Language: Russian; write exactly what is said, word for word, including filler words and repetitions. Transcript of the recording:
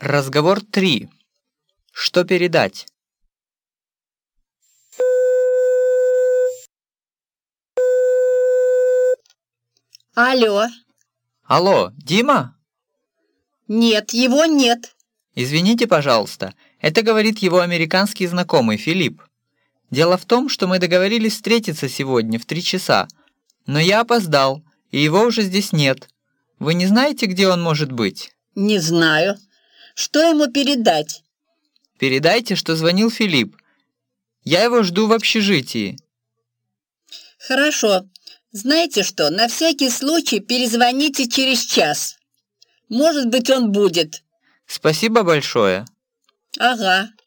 Разговор три. Что передать? Алло. Алло, Дима? Нет, его нет. Извините, пожалуйста, это говорит его американский знакомый Филипп. Дело в том, что мы договорились встретиться сегодня в три часа, но я опоздал, и его уже здесь нет. Вы не знаете, где он может быть? Не знаю. Что ему передать? Передайте, что звонил Филипп. Я его жду в общежитии. Хорошо. Знаете что, на всякий случай перезвоните через час. Может быть, он будет. Спасибо большое. Ага.